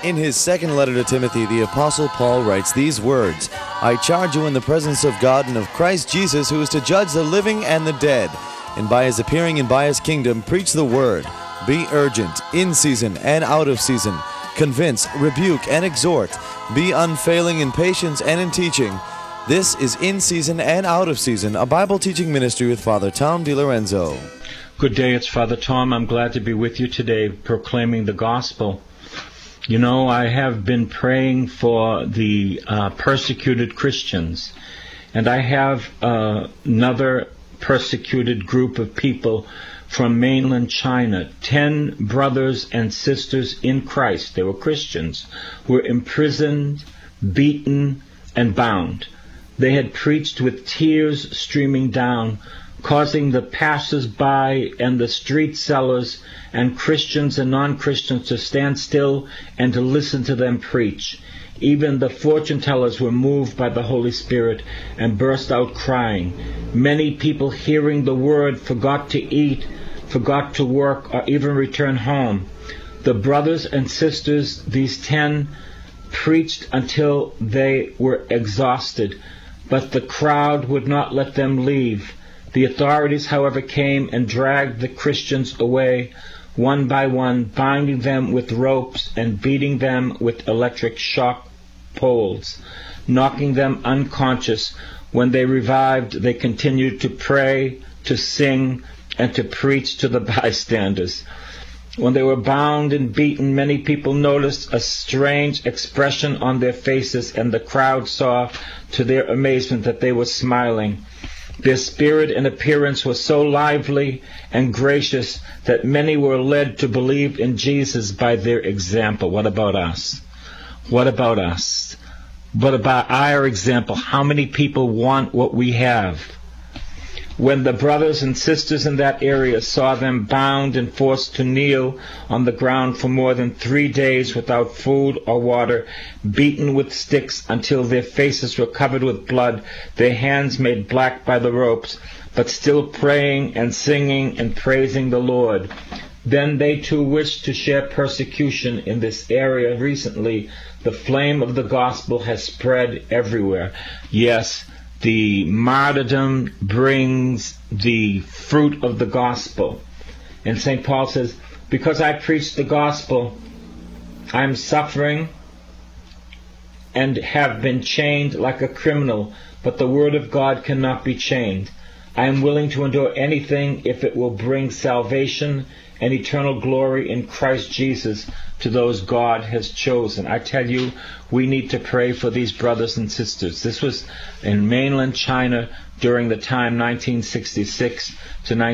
In his second letter to Timothy, the Apostle Paul writes these words, "I charge you in the presence of God and of Christ Jesus, who is to judge the living and the dead, and by his appearing and by his kingdom, preach the word. Be urgent, in season and out of season. Convince, rebuke, and exhort. Be unfailing in patience and in teaching." This is In Season and Out of Season, a Bible teaching ministry with Father Tom DiLorenzo. Good day, it's Father Tom. I'm glad to be with you today proclaiming the gospel. You know, I have been praying for the persecuted Christians, and I have another persecuted group of people from mainland China, 10 brothers and sisters in Christ, they were Christians, were imprisoned, beaten, and bound. They had preached with tears streaming down, causing the passers-by and the street sellers and Christians and non-Christians to stand still and to listen to them preach. Even the fortune tellers were moved by the Holy Spirit and burst out crying. Many people hearing the word forgot to eat, forgot to work, or even return home. The brothers and sisters, these 10, preached until they were exhausted, but the crowd would not let them leave. The authorities, however, came and dragged the Christians away, one by one, binding them with ropes and beating them with electric shock poles, knocking them unconscious. When they revived, they continued to pray, to sing, and to preach to the bystanders. When they were bound and beaten, many people noticed a strange expression on their faces, and the crowd saw, to their amazement, that they were smiling. Their spirit and appearance was so lively and gracious that many were led to believe in Jesus by their example. What about us? What about us? What about our example? How many people want what we have? When the brothers and sisters in that area saw them bound and forced to kneel on the ground for more than 3 days without food or water, beaten with sticks until their faces were covered with blood, their hands made black by the ropes, but still praying and singing and praising the Lord, then they too wished to share persecution in this area. Recently, the flame of the gospel has spread everywhere. Yes, the martyrdom brings the fruit of the gospel. And St. Paul says, because I preach the gospel, I'm suffering and have been chained like a criminal, but the word of God cannot be chained. I am willing to endure anything if it will bring salvation and eternal glory in Christ Jesus to those God has chosen. I tell you, we need to pray for these brothers and sisters. This was in mainland China during the time 1966 to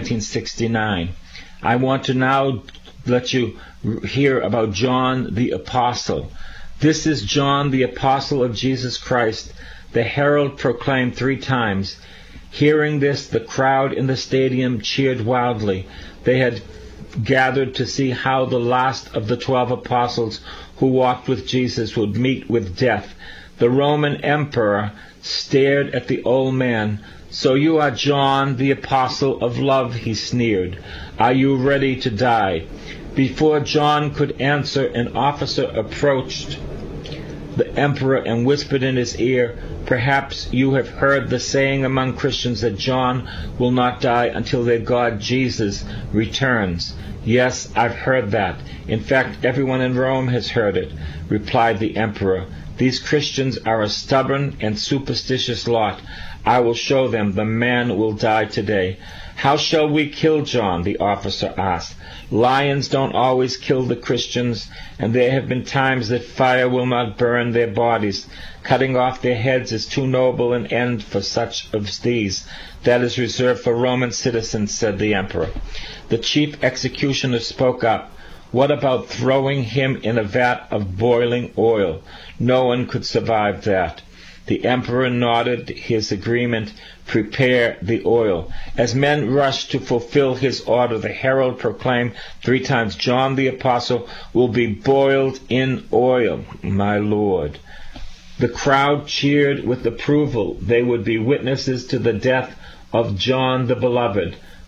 1969. I want to now let you hear about John the Apostle. This is John the Apostle of Jesus Christ. The herald proclaimed 3 times. Hearing this, the crowd in the stadium cheered wildly. They had gathered to see how the last of the 12 apostles who walked with Jesus would meet with death. The Roman emperor stared at the old man. "So you are John, the apostle of love," he sneered. "Are you ready to die?" Before John could answer, an officer approached the emperor and whispered in his ear, "Perhaps you have heard the saying among Christians that John will not die until their God Jesus returns." "Yes, I've heard that. In fact, everyone in Rome has heard it," replied the emperor. "These Christians are a stubborn and superstitious lot. I will show them the man will die today." "How shall we kill John?" the officer asked. "Lions don't always kill the Christians, and there have been times that fire will not burn their bodies. Cutting off their heads is too noble an end for such of these. That is reserved for Roman citizens," said the emperor. The chief executioner spoke up. "What about throwing him in a vat of boiling oil? No one could survive that." The emperor nodded his agreement. "Prepare the oil." As men rushed to fulfill his order, the herald proclaimed 3 times, "John the Apostle will be boiled in oil." My Lord. The crowd cheered with approval. They would be witnesses to the death of John the Beloved.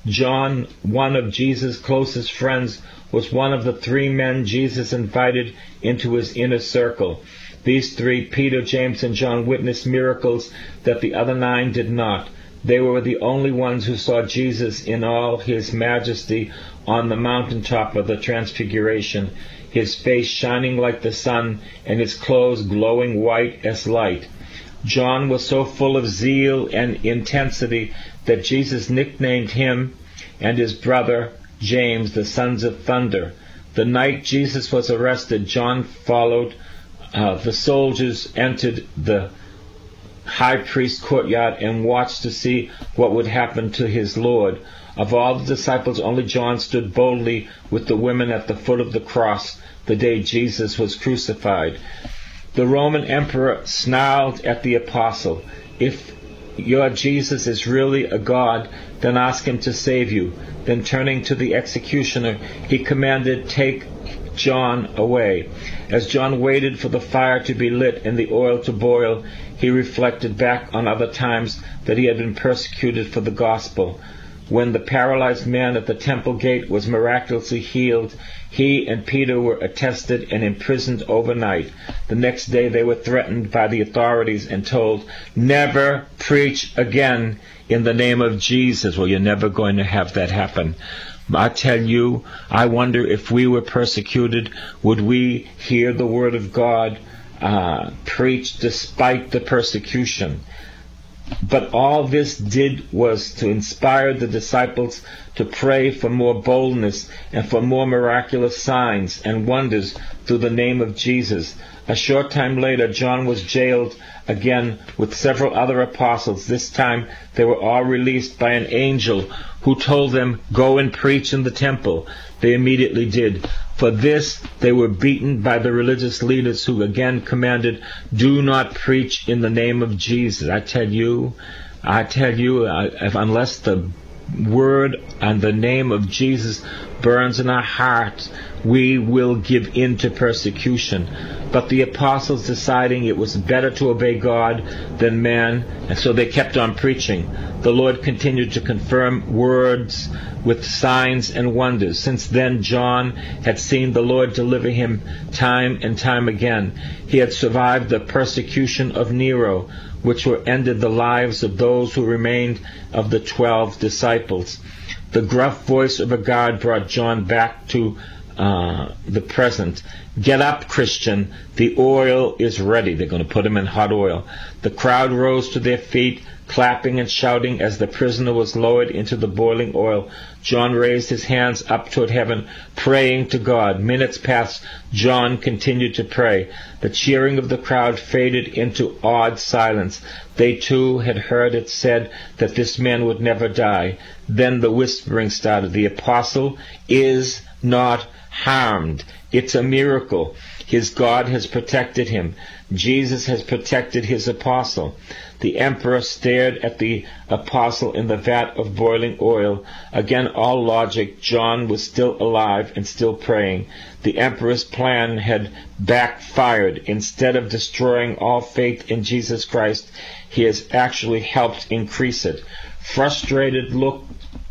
John, one of Jesus' closest friends, was one of the 3 men Jesus invited into his inner circle. These 3, Peter, James, and John, witnessed miracles that the other 9 did not. They were the only ones who saw Jesus in all his majesty on the mountaintop of the Transfiguration, his face shining like the sun and his clothes glowing white as light. John was so full of zeal and intensity that Jesus nicknamed him and his brother James the sons of thunder. The night Jesus was arrested, John followed. The soldiers entered the high priest's courtyard and watched to see what would happen to his Lord. Of all the disciples, only John stood boldly with the women at the foot of the cross the day Jesus was crucified. The Roman emperor snarled at the apostle, "If your Jesus is really a god, then ask him to save you." Then turning to the executioner, he commanded, "Take John away." As John waited for the fire to be lit and the oil to boil, he reflected back on other times that he had been persecuted for the gospel. When the paralyzed man at the temple gate was miraculously healed, he and Peter were arrested and imprisoned overnight. The next day they were threatened by the authorities and told, "Never preach again in the name of Jesus." Well, you're never going to have that happen. I tell you, I wonder if we were persecuted, would we hear the word of God preached despite the persecution? But all this did was to inspire the disciples to pray for more boldness and for more miraculous signs and wonders through the name of Jesus. A short time later, John was jailed again with several other apostles. This time they were all released by an angel who told them, "Go and preach in the temple." They immediately did. For this they were beaten by the religious leaders, who again commanded, "Do not preach in the name of Jesus." I tell you, unless the word and the name of Jesus burns in our hearts, we will give in to persecution. But the apostles, deciding it was better to obey God than man, and so they kept on preaching. The Lord continued to confirm words with signs and wonders. Since then, John had seen the Lord deliver him time and time again. He had survived the persecution of Nero, which were ended the lives of those who remained of the 12 disciples. The gruff voice of a guard brought John back to the present. "Get up, Christian. The oil is ready." They're going to put him in hot oil. The crowd rose to their feet, clapping and shouting as the prisoner was lowered into the boiling oil. John raised his hands up toward heaven, praying to God. Minutes passed. John continued to pray. The cheering of the crowd faded into awed silence. They too had heard it said that this man would never die. Then the whispering started. "The apostle is not harmed. It's a miracle. His God has protected him. Jesus has protected his apostle." The emperor stared at the apostle in the vat of boiling oil. Again, all logic. John was still alive and still praying. The emperor's plan had backfired. Instead of destroying all faith in Jesus Christ, he has actually helped increase it. Frustrated look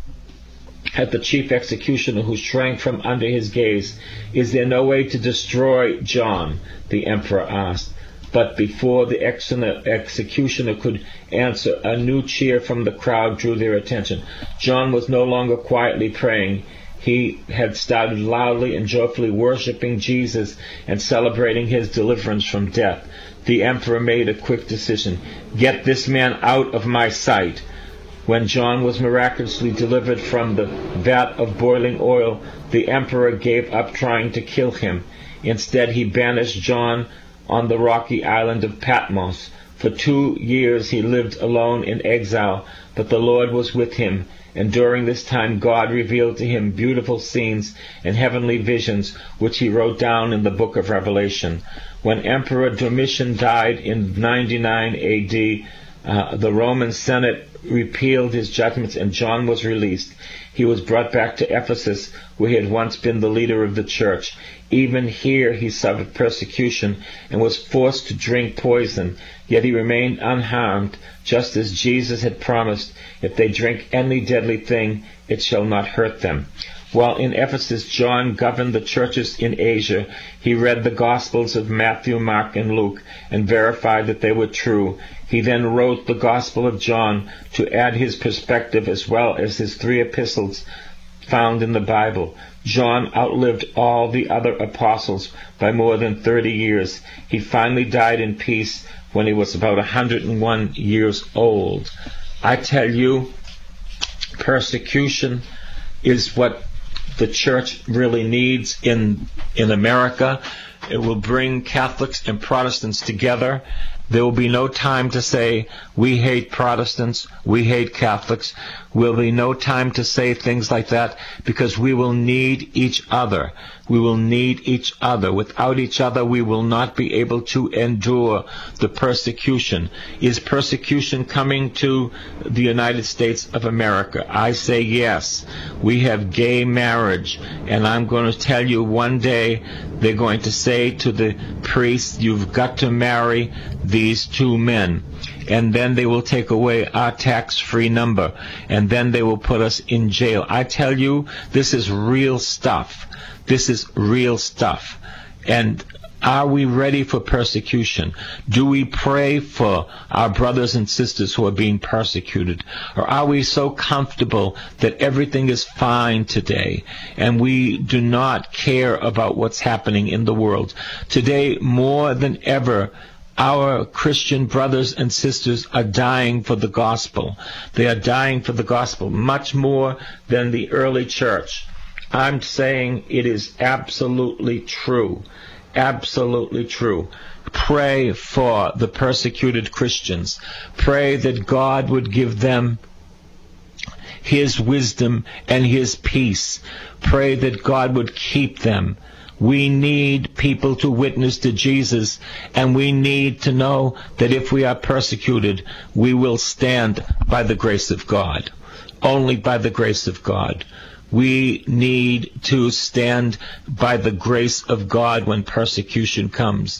at the chief executioner, who shrank from under his gaze. "Is there no way to destroy John?" the emperor asked. But before the executioner could answer, a new cheer from the crowd drew their attention. John was no longer quietly praying. He had started loudly and joyfully worshiping Jesus and celebrating his deliverance from death. The emperor made a quick decision. "Get this man out of my sight." When John was miraculously delivered from the vat of boiling oil, the emperor gave up trying to kill him. Instead, he banished John on the rocky island of Patmos. For 2 years he lived alone in exile, but the Lord was with him, and during this time God revealed to him beautiful scenes and heavenly visions, which he wrote down in the book of Revelation. When Emperor Domitian died in 99 AD, the Roman Senate repealed his judgments, and John was released. He was brought back to Ephesus, where he had once been the leader of the church. Even here he suffered persecution and was forced to drink poison, yet he remained unharmed, just as Jesus had promised, if they drink any deadly thing, it shall not hurt them. While in Ephesus, John governed the churches in Asia. He read the Gospels of Matthew, Mark, and Luke, and verified that they were true. He then wrote the Gospel of John to add his perspective as well as his 3 epistles found in the Bible. John outlived all the other apostles by more than 30 years. He finally died in peace when he was about 101 years old. I tell you, persecution is what the church really needs in America. It will bring Catholics and Protestants together. There will be no time to say, we hate Protestants, we hate Catholics. There will be no time to say things like that, because we will need each other. We will need each other. Without each other, we will not be able to endure the persecution. Is persecution coming to the United States of America? I say yes. We have gay marriage, and I'm going to tell you, one day they're going to say to the priests, you've got to marry these 2 men. And then they will take away our tax-free number, and then they will put us in jail. I tell you, this is real stuff. This is real stuff. And are we ready for persecution? Do we pray for our brothers and sisters who are being persecuted? Or are we so comfortable that everything is fine today and we do not care about what's happening in the world? Today, more than ever, our Christian brothers and sisters are dying for the gospel. They are dying for the gospel much more than the early church. I'm saying it is absolutely true. Absolutely true. Pray for the persecuted Christians. Pray that God would give them His wisdom and His peace. Pray that God would keep them. We need people to witness to Jesus, and we need to know that if we are persecuted, we will stand by the grace of God. Only by the grace of God. We need to stand by the grace of God when persecution comes.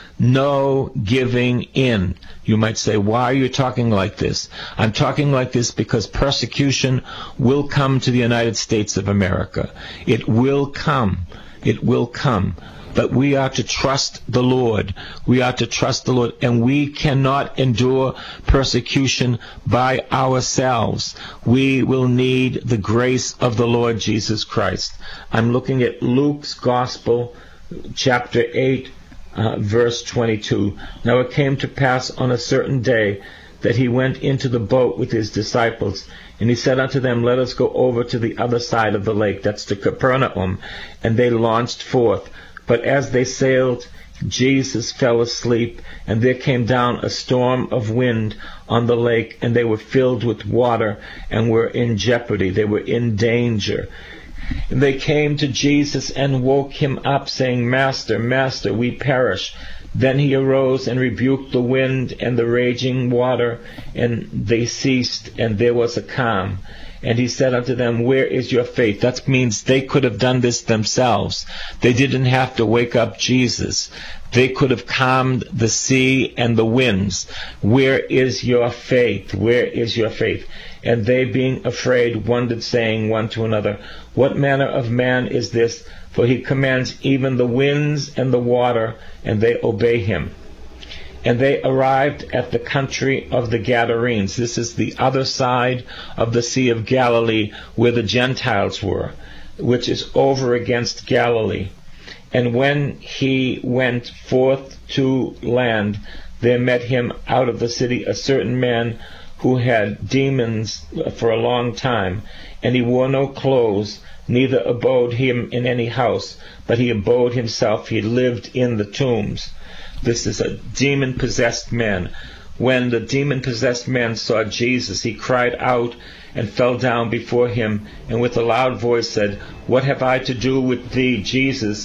No giving in. You might say, why are you talking like this? I'm talking like this because persecution will come to the United States of America. It will come. It will come. But we are to trust the Lord. We are to trust the Lord. And we cannot endure persecution by ourselves. We will need the grace of the Lord Jesus Christ. I'm looking at Luke's Gospel, chapter 8, verse 22. Now it came to pass on a certain day that he went into the boat with his disciples, and he said unto them, let us go over to the other side of the lake, that's to Capernaum. And they launched forth. But as they sailed, Jesus fell asleep, and there came down a storm of wind on the lake, and they were filled with water and were in jeopardy. They were in danger. And they came to Jesus and woke him up, saying, Master, Master, we perish. Then he arose and rebuked the wind and the raging water, and they ceased, and there was a calm. And he said unto them, where is your faith? That means they could have done this themselves. They didn't have to wake up Jesus. They could have calmed the sea and the winds. Where is your faith? Where is your faith? And they, being afraid, wondered, saying one to another, what manner of man is this? For he commands even the winds and the water, and they obey him. And they arrived at the country of the Gadarenes. This is the other side of the Sea of Galilee, where the Gentiles were, which is over against Galilee. And when he went forth to land, there met him out of the city a certain man who had demons for a long time, and he wore no clothes, neither abode him in any house, but he abode himself, he lived in the tombs. This is a demon-possessed man. When the demon-possessed man saw Jesus, he cried out and fell down before him, and with a loud voice said, what have I to do with thee, Jesus,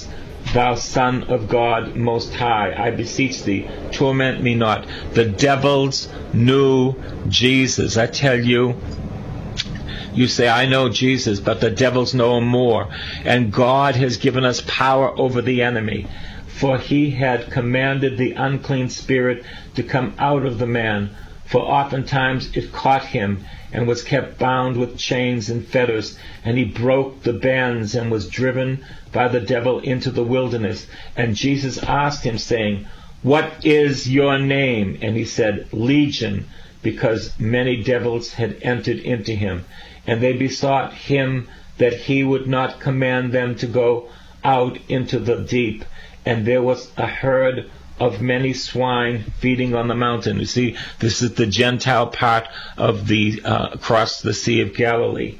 thou Son of God Most High, I beseech thee, torment me not. The devils knew Jesus. I tell you, you say, I know Jesus, but the devils know him more. And God has given us power over the enemy. For he had commanded the unclean spirit to come out of the man. For oftentimes it caught him, and was kept bound with chains and fetters. And he broke the bands, and was driven by the devil into the wilderness. And Jesus asked him, saying, What is your name? And he said, Legion, because many devils had entered into him. And they besought him that he would not command them to go out into the deep. And there was a herd of many swine feeding on the mountain. You see, this is the Gentile part of the across the Sea of Galilee.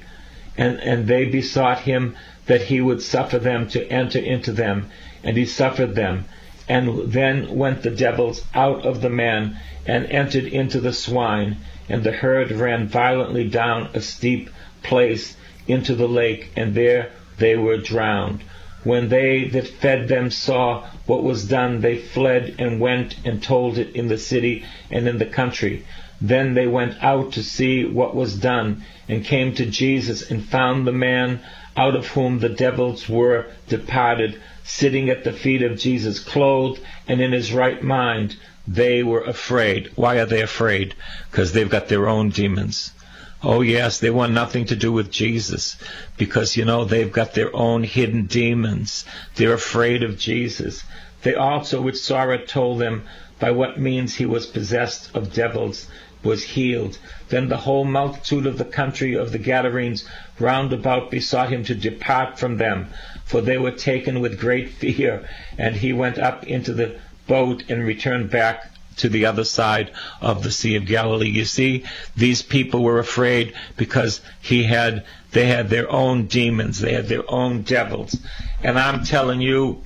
And they besought him that he would suffer them to enter into them. And he suffered them. And then went the devils out of the man, and entered into the swine. And the herd ran violently down a steep place into the lake, and there they were drowned. When they that fed them saw what was done, they fled and went and told it in the city and in the country. Then they went out to see what was done, and came to Jesus, and found the man out of whom the devils were departed, sitting at the feet of Jesus, clothed and in his right mind. They were afraid. Why are they afraid? Because they've got their own demons. Oh yes, they want nothing to do with Jesus, because they've got their own hidden demons. They're afraid of Jesus. They also, which saw it, told them by what means he was possessed of devils, was healed. Then the whole multitude of the country of the Gadarenes round about besought him to depart from them, for they were taken with great fear. And he went up into the boat and returned back to the other side of the Sea of Galilee. You see, these people were afraid because they had their own demons, they had their own devils. And I'm telling you,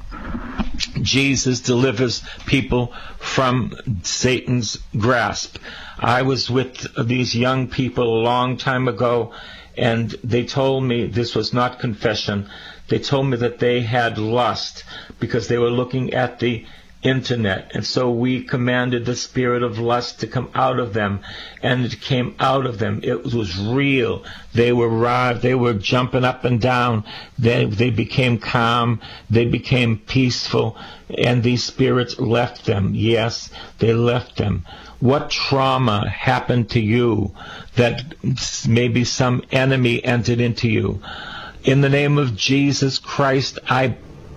Jesus delivers people from Satan's grasp. I was with these young people a long time ago, and they told me, this was not confession, they told me that they had lust because they were looking at the internet, and so we commanded the spirit of lust to come out of them, and it came out of them. It was real. They were jumping up and down. They became calm. They became peaceful, and these spirits left them. Yes, they left them. What trauma happened to you that maybe some enemy entered into you? In the name of Jesus Christ, I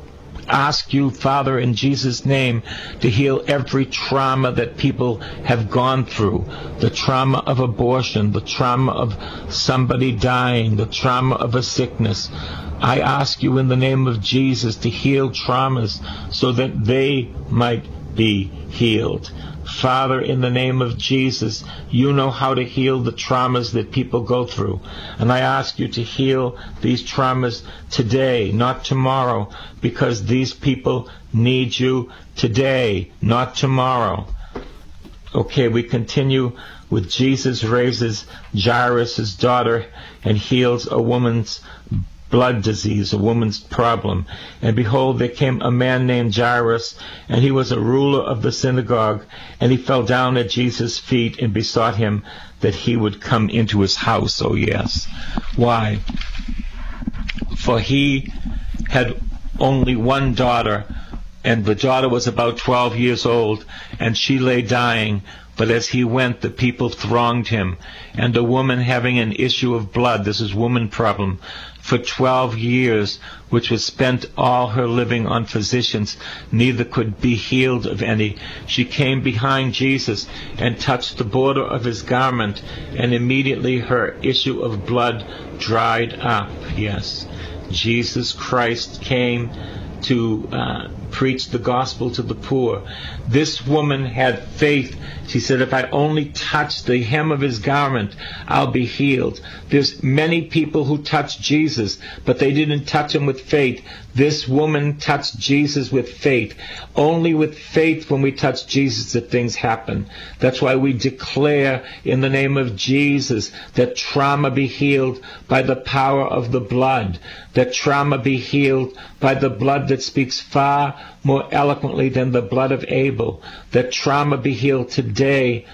ask you, Father, in Jesus' name, to heal every trauma that people have gone through. The trauma of abortion, the trauma of somebody dying, the trauma of a sickness. I ask you in the name of Jesus to heal traumas so that they might be healed. Father, in the name of Jesus, you know how to heal the traumas that people go through. And I ask you to heal these traumas today, not tomorrow, because these people need you today, not tomorrow. Okay, we continue with Jesus raises Jairus' daughter and heals a woman's blood disease, a woman's problem. And behold, there came a man named Jairus, and he was a ruler of the synagogue, and he fell down at Jesus' feet and besought him that he would come into his house. Oh yes. Why? For he had only one daughter, and the daughter was about 12 years old, and she lay dying. But as he went, the people thronged him. And a woman having an issue of blood, this is woman problem, for 12 years, which was spent all her living on physicians, neither could be healed of any. She came behind Jesus and touched the border of his garment, and immediately her issue of blood dried up. Yes, Jesus Christ came to preach the gospel to the poor. This woman had faith. She said, if I only touch the hem of his garment, I'll be healed. There's many people who touch Jesus, but they didn't touch him with faith. This woman touched Jesus with faith. Only with faith when we touch Jesus that things happen. That's why we declare in the name of Jesus that trauma be healed by the power of the blood. That trauma be healed by the blood that speaks far more eloquently than the blood of Abel. That trauma be healed today,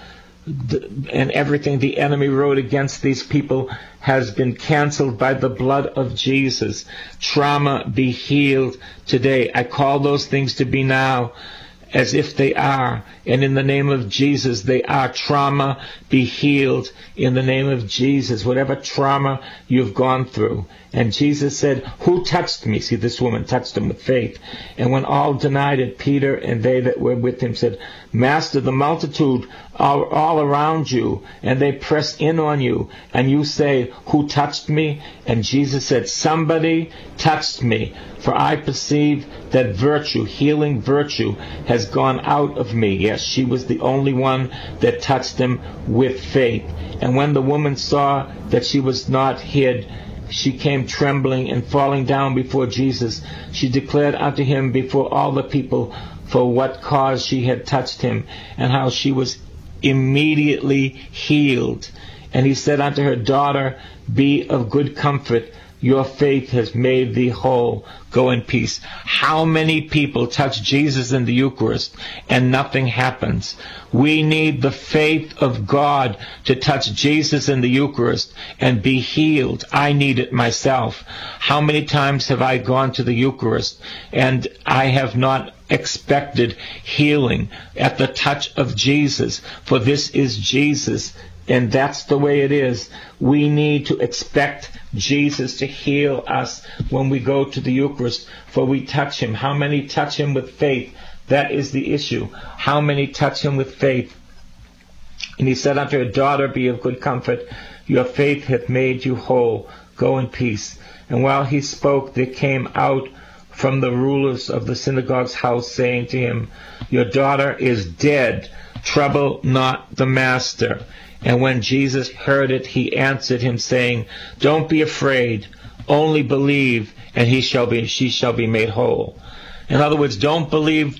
and everything the enemy wrote against these people has been canceled by the blood of Jesus. Trauma be healed today. I call those things to be now as if they are, and in the name of Jesus they are. Trauma be healed in the name of Jesus, whatever trauma you've gone through. And Jesus said, who touched me? See, this woman touched him with faith. And when all denied it, Peter and they that were with him said, Master, the multitude are all around you, and they press in on you, and you say, who touched me? And Jesus said, somebody touched me, for I perceive that virtue, healing virtue, has gone out of me. Yes, she was the only one that touched him with faith. And when the woman saw that she was not hid, she came trembling and falling down before Jesus. She declared unto him before all the people for what cause she had touched him, and how she was immediately healed. And he said unto her, Daughter, be of good comfort. Your faith has made thee whole. Go in peace. How many people touch Jesus in the Eucharist and nothing happens? We need the faith of God to touch Jesus in the Eucharist and be healed. I need it myself. How many times have I gone to the Eucharist and I have not expected healing at the touch of Jesus? For this is Jesus. And that's the way it is. We need to expect Jesus to heal us when we go to the Eucharist, for we touch him. How many touch him with faith? That is the issue. How many touch him with faith? And he said unto her, Daughter, be of good comfort. Your faith hath made you whole. Go in peace. And while he spoke, there came out from the rulers of the synagogue's house, saying to him, Your daughter is dead. Trouble not the master. And when Jesus heard it, he answered him, saying, Don't be afraid, only believe, and she shall be made whole. In other words, don't believe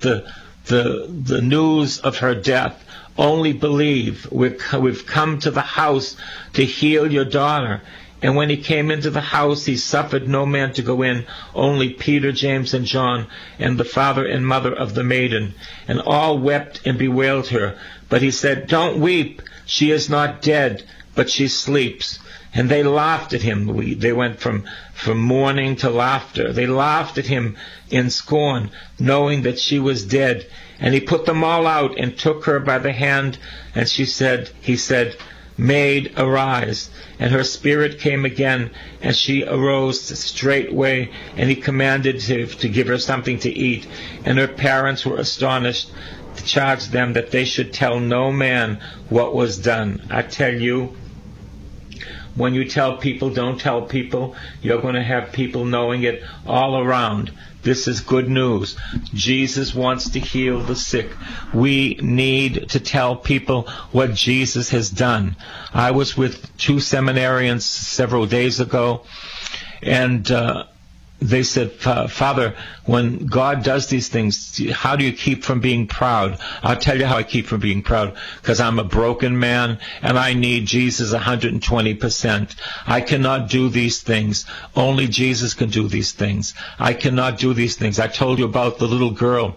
the news of her death. Only believe. We've come to the house to heal your daughter. And when he came into the house, he suffered no man to go in, only Peter, James, and John, and the father and mother of the maiden. And all wept and bewailed her. But he said, Don't weep. She is not dead, but she sleeps. And they laughed at him. They went from mourning to laughter. They laughed at him in scorn, knowing that she was dead. And he put them all out and took her by the hand. And he said, Maid, arise. And her spirit came again, and she arose straightway. And he commanded to give her something to eat. And her parents were astonished, to charge them that they should tell no man what was done. I tell you, when you tell people, don't tell people, you're going to have people knowing it all around. This is good news. Jesus wants to heal the sick. We need to tell people what Jesus has done. I was with two seminarians several days ago, and they said, Father, when God does these things, how do you keep from being proud? I'll tell you how I keep from being proud. Because I'm a broken man, and I need Jesus 120%. I cannot do these things. Only Jesus can do these things. I cannot do these things. I told you about the little girl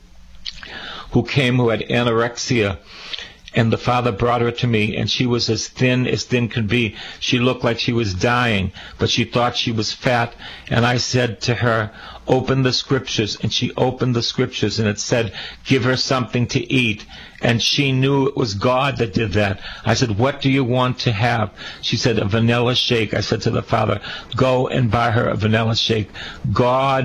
who came who had anorexia. And the father brought her to me, and she was as thin could be. She looked like she was dying, but she thought she was fat. And I said to her, open the scriptures. And she opened the scriptures, and it said, give her something to eat. And she knew it was God that did that. I said, what do you want to have? She said, a vanilla shake. I said to the father, go and buy her a vanilla shake. God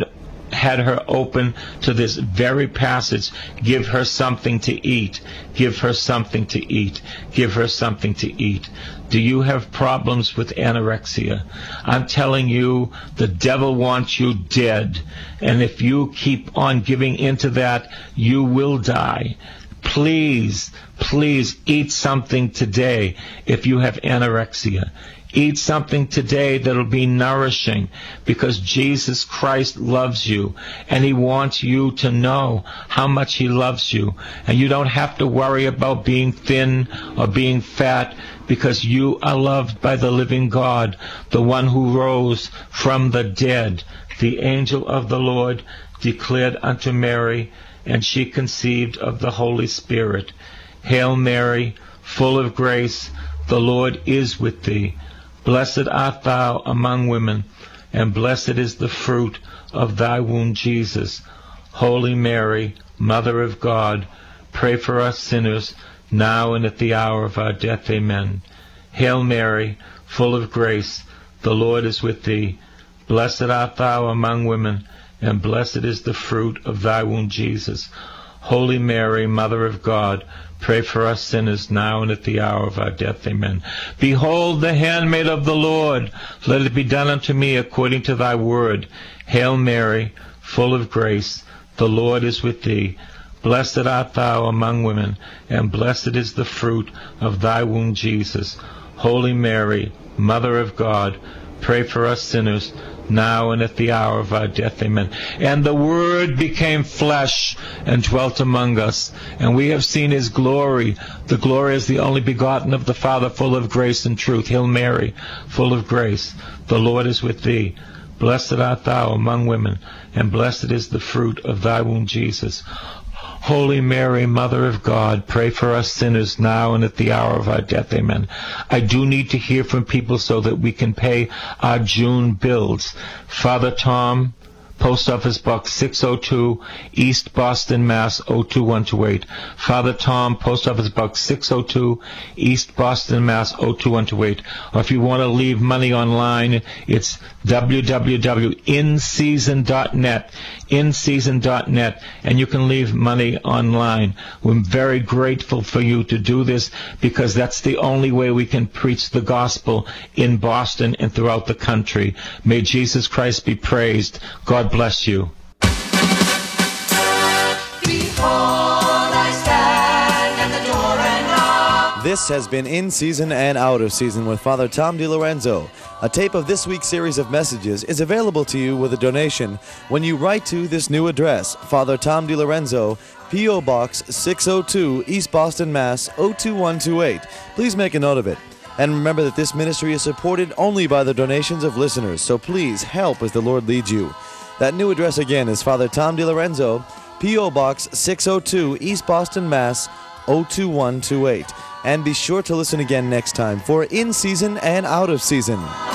had her open to this very passage. Give her something to eat. Give her something to eat. Give her something to eat. Do you have problems with anorexia? I'm telling you, the devil wants you dead. And if you keep on giving into that, you will die. Please, please eat something today if you have anorexia. Eat something today that'll be nourishing, because Jesus Christ loves you, and He wants you to know how much He loves you. And you don't have to worry about being thin or being fat, because you are loved by the living God, the one who rose from the dead. The angel of the Lord declared unto Mary, and she conceived of the Holy Spirit. Hail Mary, full of grace, the Lord is with thee. Blessed art thou among women, and blessed is the fruit of thy womb, Jesus. Holy Mary, Mother of God, pray for us sinners, now and at the hour of our death. Amen. Hail Mary, full of grace, the Lord is with thee. Blessed art thou among women, and blessed is the fruit of thy womb, Jesus. Holy Mary, Mother of God, pray for us sinners, now and at the hour of our death. Amen. Behold the handmaid of the Lord. Let it be done unto me according to thy word. Hail Mary, full of grace, the Lord is with thee. Blessed art thou among women, and blessed is the fruit of thy womb, Jesus. Holy Mary, Mother of God, pray for us sinners, now and at the hour of our death. Amen. And the Word became flesh and dwelt among us, and we have seen His glory. The glory is the only begotten of the Father, full of grace and truth. Hail Mary, full of grace, the Lord is with thee. Blessed art thou among women, and blessed is the fruit of thy womb, Jesus. Holy Mary, Mother of God, pray for us sinners, now and at the hour of our death. Amen. I do need to hear from people so that we can pay our June bills. Father Tom, Post Office Box 602, East Boston, Mass. 02128. Father Tom, Post Office Box 602, East Boston, Mass. 02128. Or if you want to leave money online, it's www.inseason.net, inseason.net, and you can leave money online. We're very grateful for you to do this, because that's the only way we can preach the gospel in Boston and throughout the country. May Jesus Christ be praised. God bless you. This has been In Season and Out of Season with Father Tom DiLorenzo. A tape of this week's series of messages is available to you with a donation when you write to this new address, Father Tom DiLorenzo, P.O. Box 602, East Boston, Mass. 02128. Please make a note of it. And remember that this ministry is supported only by the donations of listeners, so please help as the Lord leads you. That new address again is Father Tom DiLorenzo, P.O. Box 602, East Boston, Mass. 02128. And be sure to listen again next time for In Season and Out of Season.